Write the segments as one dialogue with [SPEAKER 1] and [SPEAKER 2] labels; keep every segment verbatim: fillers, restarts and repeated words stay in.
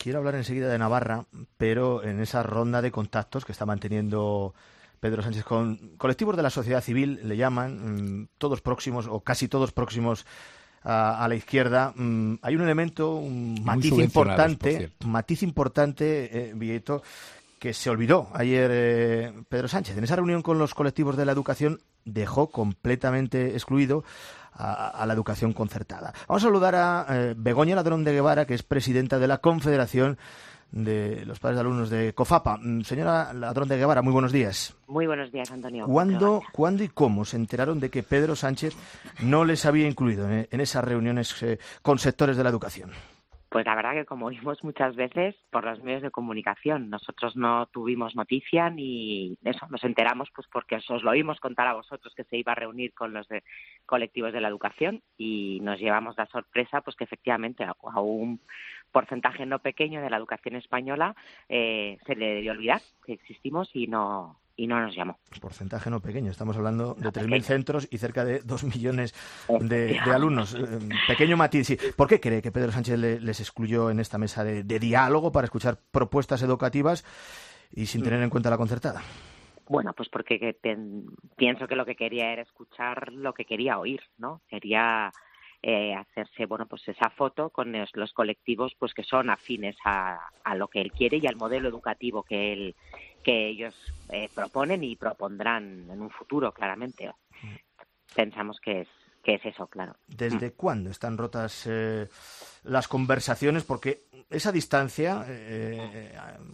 [SPEAKER 1] quiero hablar enseguida de Navarra, pero en esa ronda de contactos que está manteniendo Pedro Sánchez con colectivos de la sociedad civil, le llaman, todos próximos o casi todos próximos a, a la izquierda, hay un elemento, un matiz importante, un matiz importante, eh, Vieito, que se olvidó ayer eh, Pedro Sánchez. En esa reunión con los colectivos de la educación dejó completamente excluido a, a la educación concertada. Vamos a saludar a eh, Begoña Ladrón de Guevara, que es presidenta de la Confederación de los Padres de Alumnos de COFAPA. Señora Ladrón de Guevara, muy buenos días.
[SPEAKER 2] Muy buenos días, Antonio.
[SPEAKER 1] ¿Cuándo, ¿cuándo y cómo se enteraron de que Pedro Sánchez no les había incluido en, en esas reuniones eh, con sectores de la educación?
[SPEAKER 2] Pues la verdad que, como oímos muchas veces, por los medios de comunicación. Nosotros no tuvimos noticia ni eso, nos enteramos pues porque os lo oímos contar a vosotros que se iba a reunir con los de colectivos de la educación y nos llevamos la sorpresa pues que efectivamente a, a un porcentaje no pequeño de la educación española eh, se le debió olvidar que existimos y no... y no nos llamó.
[SPEAKER 1] Porcentaje no pequeño, estamos hablando de tres mil centros y cerca de dos millones de, de alumnos. Eh, pequeño matiz, sí. ¿Por qué cree que Pedro Sánchez le, les excluyó en esta mesa de, de diálogo para escuchar propuestas educativas y sin tener en cuenta la concertada?
[SPEAKER 2] Bueno, pues porque que te, pienso que lo que quería era escuchar lo que quería oír, ¿no? Quería eh, hacerse, bueno, pues esa foto con los, los colectivos pues que son afines a, a lo que él quiere y al modelo educativo que él que ellos eh, proponen y propondrán en un futuro, claramente. Pensamos que es que es eso, claro.
[SPEAKER 1] ¿Desde cuándo están rotas eh, las conversaciones? Porque esa distancia, eh,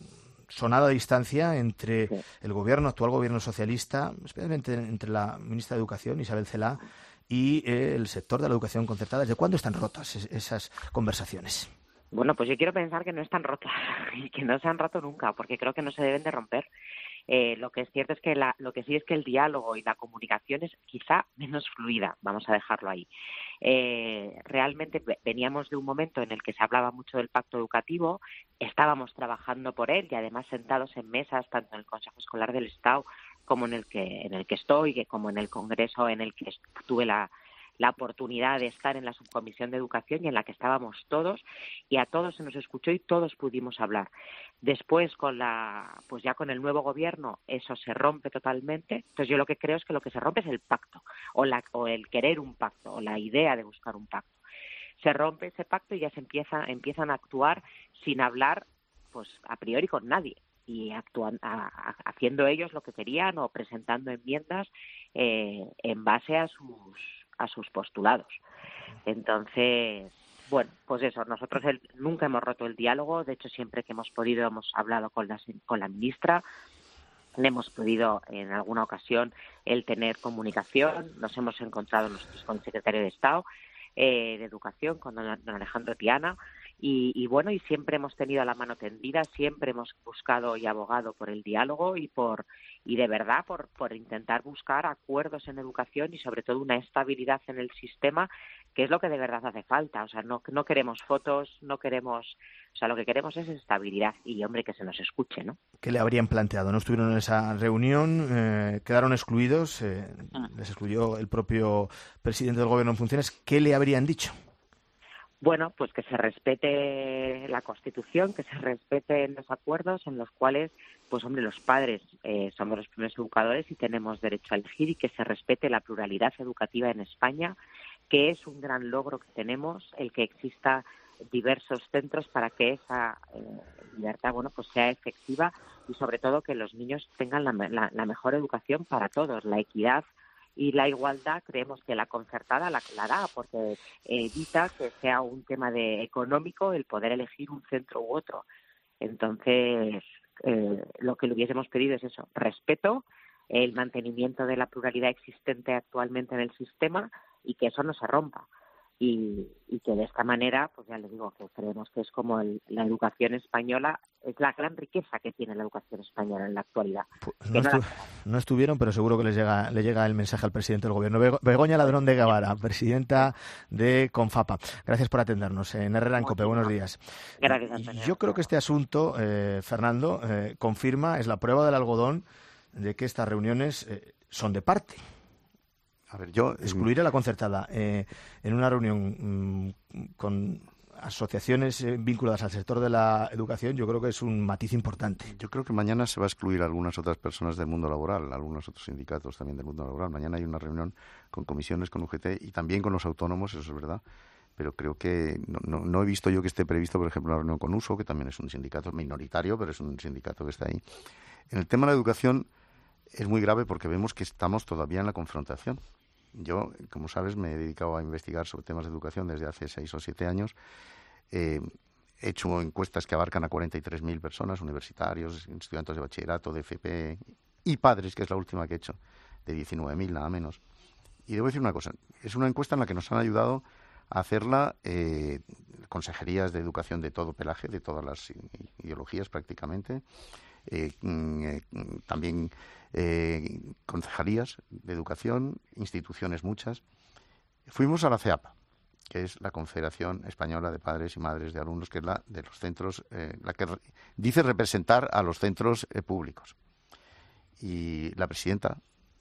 [SPEAKER 1] sonada distancia entre sí. el gobierno, actual gobierno socialista, especialmente entre la ministra de Educación, Isabel Celaá, y eh, el sector de la educación concertada, ¿desde cuándo están rotas es, esas conversaciones?
[SPEAKER 2] Bueno, pues yo quiero pensar que no están rotas y que no se han roto nunca, porque creo que no se deben de romper. Eh, lo que es cierto es que la, lo que sí es que el diálogo y la comunicación es quizá menos fluida, vamos a dejarlo ahí. Eh, realmente veníamos de un momento en el que se hablaba mucho del pacto educativo, estábamos trabajando por él y además sentados en mesas tanto en el Consejo Escolar del Estado como en el que en el que estoy, que como en el Congreso en el que tuve la la oportunidad de estar en la subcomisión de educación y en la que estábamos todos y a todos se nos escuchó y todos pudimos hablar. Después con la pues ya con el nuevo gobierno eso se rompe totalmente. Entonces yo lo que creo es que lo que se rompe es el pacto o la o el querer un pacto o la idea de buscar un pacto. Se rompe ese pacto y ya se empieza empiezan a actuar sin hablar pues a priori con nadie y actúan a, a, haciendo ellos lo que querían o presentando enmiendas eh, en base a sus a sus postulados. Entonces, bueno, pues eso, nosotros el, nunca hemos roto el diálogo, de hecho siempre que hemos podido hemos hablado con la, con la ministra, le hemos podido en alguna ocasión el tener comunicación, nos hemos encontrado nosotros con el secretario de Estado eh, de Educación, con don, don Alejandro Tiana, y, y bueno, y siempre hemos tenido la mano tendida, siempre hemos buscado y abogado por el diálogo y por y de verdad por, por intentar buscar acuerdos en educación y sobre todo una estabilidad en el sistema, que es lo que de verdad hace falta. O sea, no, no queremos fotos, no queremos, o sea, lo que queremos es estabilidad y, hombre, que se nos escuche, ¿no?
[SPEAKER 1] ¿Qué le habrían planteado? ¿No estuvieron en esa reunión? Eh, ¿Quedaron excluidos? Eh, ah. Les excluyó el propio presidente del gobierno en funciones. ¿Qué le habrían dicho?
[SPEAKER 2] Bueno, pues que se respete la Constitución, que se respeten los acuerdos en los cuales, pues hombre, los padres eh, somos los primeros educadores y tenemos derecho a elegir y que se respete la pluralidad educativa en España, que es un gran logro que tenemos, el que exista diversos centros para que esa eh, libertad, bueno, pues sea efectiva y sobre todo que los niños tengan la, la, la mejor educación para todos, la equidad y la igualdad. Creemos que la concertada la, la da porque evita que sea un tema de económico el poder elegir un centro u otro. Entonces, eh, lo que le hubiésemos pedido es eso, respeto, el mantenimiento de la pluralidad existente actualmente en el sistema y que eso no se rompa. Y, y que de esta manera, pues ya les digo que creemos que es como el, la educación española, es la gran riqueza que tiene la educación española en la actualidad.
[SPEAKER 1] Pues no, estu- no, la... no estuvieron, pero seguro que les llega, le llega el mensaje al presidente del gobierno. Bego- Begoña Ladrón de Guevara, presidenta de CONFAPA. Gracias por atendernos en Herrera en Cope. Buenos días.
[SPEAKER 2] Gracias, Antonio.
[SPEAKER 1] Yo creo que este asunto, eh, Fernando, eh, confirma, es la prueba del algodón de que estas reuniones eh, son de parte.
[SPEAKER 3] A ver, yo...
[SPEAKER 1] Excluir a la concertada eh, en una reunión mmm, con asociaciones eh, vinculadas al sector de la educación, yo creo que es un matiz importante.
[SPEAKER 3] Yo creo que mañana se va a excluir a algunas otras personas del mundo laboral, algunos otros sindicatos también del mundo laboral. Mañana hay una reunión con comisiones, con U G T y también con los autónomos, eso es verdad. Pero creo que no, no, no he visto yo que esté previsto, por ejemplo, una reunión con U S O, que también es un sindicato minoritario, pero es un sindicato que está ahí. En el tema de la educación es muy grave porque vemos que estamos todavía en la confrontación. Yo, como sabes, me he dedicado a investigar sobre temas de educación desde hace seis o siete años. Eh, he hecho encuestas que abarcan a cuarenta y tres mil personas, universitarios, estudiantes de bachillerato, de F P y padres, que es la última que he hecho, de diecinueve mil, nada menos. Y debo decir una cosa, es una encuesta en la que nos han ayudado a hacerla eh, consejerías de educación de todo pelaje, de todas las ideologías prácticamente, eh, eh, también eh, concejalías de educación, instituciones muchas. Fuimos a la CEAPA, que es la Confederación Española de Padres y Madres de Alumnos, que es la de los centros, eh, la que re- dice representar a los centros eh, públicos. Y la presidenta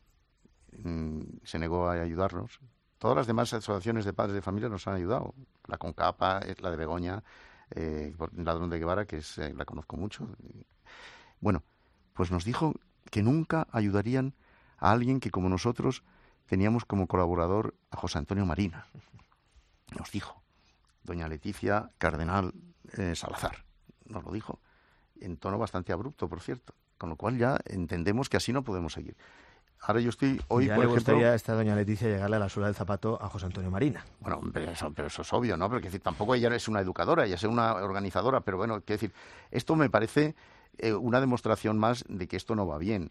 [SPEAKER 3] mm, se negó a ayudarnos. Todas las demás asociaciones de padres de familia nos han ayudado. La CONCAPA, la de Begoña, eh, Ladrón de Guevara, que es, eh, la conozco mucho. Bueno, pues nos dijo que nunca ayudarían a alguien que, como nosotros, teníamos como colaborador a José Antonio Marina. Nos dijo, doña Leticia Cardenal eh, Salazar, nos lo dijo, en tono bastante abrupto, por cierto, con lo cual ya entendemos que así no podemos seguir. Ahora yo estoy hoy,
[SPEAKER 1] ya
[SPEAKER 3] por
[SPEAKER 1] le
[SPEAKER 3] ejemplo...
[SPEAKER 1] gustaría a esta doña Leticia llegarle a la suela del zapato a José Antonio Marina.
[SPEAKER 3] Bueno, pero eso, pero eso es obvio, ¿no? Porque decir, tampoco ella es una educadora, ella es una organizadora, pero bueno, quiero decir, esto me parece eh, una demostración más de que esto no va bien.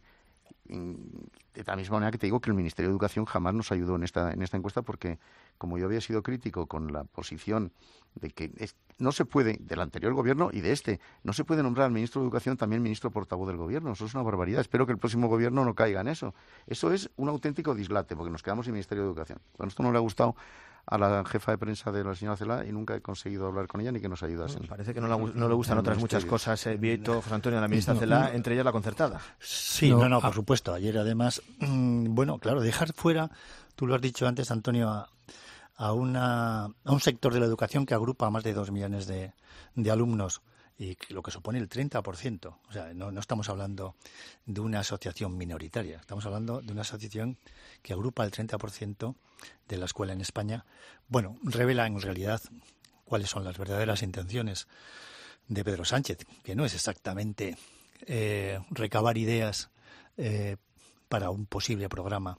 [SPEAKER 3] De la misma manera que te digo que el Ministerio de Educación jamás nos ayudó en esta en esta encuesta porque, como yo había sido crítico con la posición de que es, no se puede, del anterior gobierno y de este, no se puede nombrar al ministro de Educación también ministro portavoz del gobierno. Eso es una barbaridad. Espero que el próximo gobierno no caiga en eso. Eso es un auténtico dislate porque nos quedamos sin Ministerio de Educación. Bueno, esto no le ha gustado a la jefa de prensa de la señora Celaá y nunca he conseguido hablar con ella ni que nos ayudasen.
[SPEAKER 1] Parece que no, la, no le gustan otras muchas cosas, eh, Vieito, José Antonio, a la ministra
[SPEAKER 4] no,
[SPEAKER 1] Celaá,
[SPEAKER 4] no.
[SPEAKER 1] entre ellas la concertada.
[SPEAKER 4] Sí, no, no, no por supuesto. Ayer, además, mmm, bueno, claro, dejar fuera, tú lo has dicho antes, Antonio, a, a, una, a un sector de la educación que agrupa a más de dos millones de, de alumnos y que, lo que supone el treinta por ciento. O sea, no, no estamos hablando de una asociación minoritaria, estamos hablando de una asociación que agrupa el treinta por ciento de la escuela en España. Bueno, revela en realidad cuáles son las verdaderas intenciones de Pedro Sánchez, que no es exactamente eh, recabar ideas eh, para un posible programa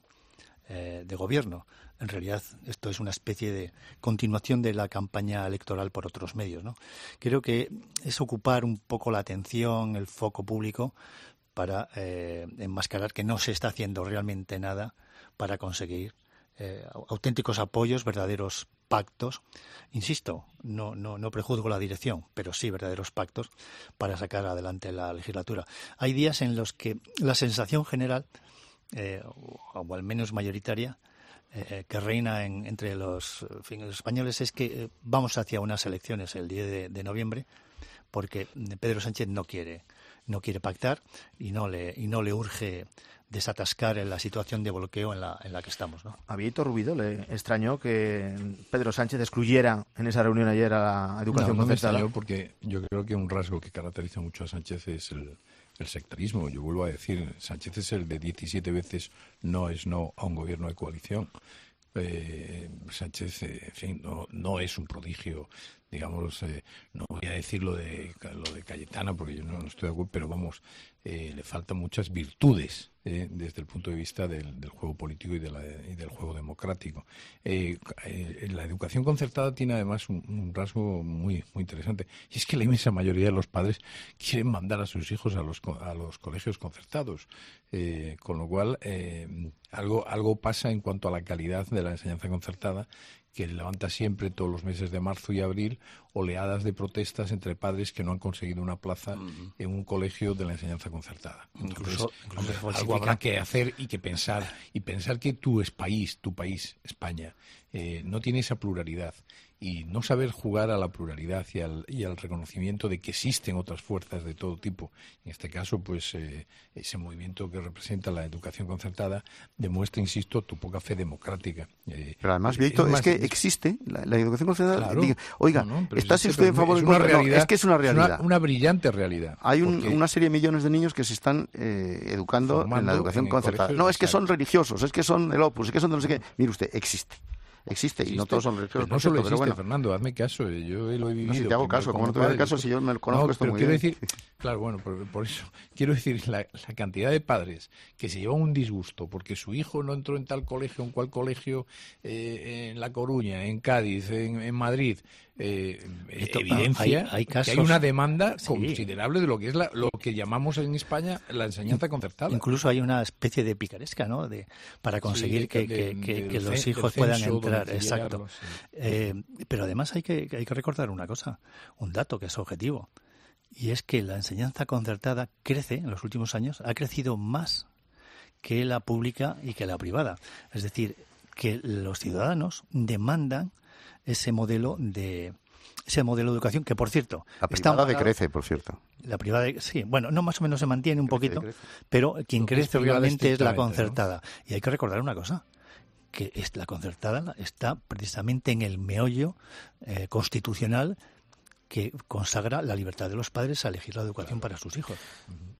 [SPEAKER 4] eh, de gobierno. En realidad, esto es una especie de continuación de la campaña electoral por otros medios, ¿no? Creo que es ocupar un poco la atención, el foco público, para eh, enmascarar que no se está haciendo realmente nada para conseguir eh, auténticos apoyos, verdaderos pactos. Insisto, no, no, no prejuzgo la dirección, pero sí verdaderos pactos para sacar adelante la legislatura. Hay días en los que la sensación general, eh, o al menos mayoritaria, Eh, que reina en, entre los, en fin, los españoles es que eh, vamos hacia unas elecciones el diez de, de noviembre porque Pedro Sánchez no quiere no quiere pactar y no le y no le urge desatascar en la situación de bloqueo en la en la que estamos, ¿no?
[SPEAKER 1] A Vieito Rubido le extrañó que Pedro Sánchez excluyera en esa reunión ayer a la educación
[SPEAKER 5] no, no
[SPEAKER 1] concertada.
[SPEAKER 5] me extrañó porque yo creo que un rasgo que caracteriza mucho a Sánchez es el el sectarismo. Yo vuelvo a decir, Sánchez es el de diecisiete veces no es no a un gobierno de coalición. Eh, Sánchez, eh, en fin, no, no es un prodigio, digamos, eh, no voy a decir lo de, lo de Cayetana porque yo no, no estoy de acuerdo, pero vamos, eh, le faltan muchas virtudes eh, desde el punto de vista del, del juego político y, de la, y del juego democrático. Eh, eh, la educación concertada tiene además un, un rasgo muy, muy interesante, y es que la inmensa mayoría de los padres quieren mandar a sus hijos a los, a los colegios concertados, eh, con lo cual eh, algo, algo pasa en cuanto a la calidad de la enseñanza concertada, que levanta siempre todos los meses de marzo y abril oleadas de protestas entre padres que no han conseguido una plaza uh-huh. en un colegio de la enseñanza concertada.
[SPEAKER 4] Incluso,
[SPEAKER 5] Entonces, incluso algo habrá que hacer y que pensar y pensar que tú es país, tu país, España, eh, no tiene esa pluralidad y no saber jugar a la pluralidad y al, y al reconocimiento de que existen otras fuerzas de todo tipo. En este caso, pues eh, ese movimiento que representa la educación concertada demuestra, insisto, tu poca fe democrática. Eh,
[SPEAKER 3] pero además, Víctor, es,
[SPEAKER 5] es
[SPEAKER 3] que
[SPEAKER 5] es,
[SPEAKER 3] existe la, la educación concertada.
[SPEAKER 5] Claro,
[SPEAKER 3] Diga, oiga,
[SPEAKER 5] no, no,
[SPEAKER 3] ¿está si usted
[SPEAKER 5] pero
[SPEAKER 3] en favor
[SPEAKER 5] es
[SPEAKER 3] del
[SPEAKER 5] una
[SPEAKER 3] concertado?
[SPEAKER 5] realidad,
[SPEAKER 3] No, es que es una realidad.
[SPEAKER 5] Es una, una brillante realidad.
[SPEAKER 3] Hay un, una serie de millones de niños que se están eh, educando en la educación en concertada. No, es que son religiosos, es que son el Opus, es que son de no sé qué. Mire usted, existe. Existe, existe, y no todos son religiosos.
[SPEAKER 5] Pero no solo
[SPEAKER 3] cierto,
[SPEAKER 5] existe,
[SPEAKER 3] pero bueno.
[SPEAKER 5] Fernando, hazme caso, yo lo he vivido.
[SPEAKER 3] No, si te hago caso, como no te voy a hacer caso, si yo me lo conozco,
[SPEAKER 5] no,
[SPEAKER 3] esto
[SPEAKER 5] pero
[SPEAKER 3] muy
[SPEAKER 5] quiero
[SPEAKER 3] bien.
[SPEAKER 5] decir, claro, bueno, por, por eso, quiero decir, la, la cantidad de padres que se llevan un disgusto porque su hijo no entró en tal colegio, en cual colegio, eh, en La Coruña, en Cádiz, en, en Madrid, eh, Esto, evidencia hay, hay casos, que hay una demanda sí. considerable de lo que es la, lo que llamamos en España la enseñanza concertada.
[SPEAKER 4] Incluso hay una especie de picaresca, ¿no? De, para conseguir sí, de, que, de, que, de, que, que los hijos puedan entrar. Exacto. Sí. Eh, pero además hay que, hay que recordar una cosa, un dato que es objetivo, y es que la enseñanza concertada crece en los últimos años, ha crecido más que la pública y que la privada. Es decir, que los ciudadanos demandan ese modelo de ese modelo de educación que, por cierto,
[SPEAKER 3] la privada decrece, por cierto.
[SPEAKER 4] La privada, sí, bueno, no más o menos se mantiene un crece, poquito, crece. Pero quien crece realmente es la concertada. ¿No? Y hay que recordar una cosa, que es la concertada está precisamente en el meollo eh, constitucional que consagra la libertad de los padres a elegir la educación claro. para sus hijos.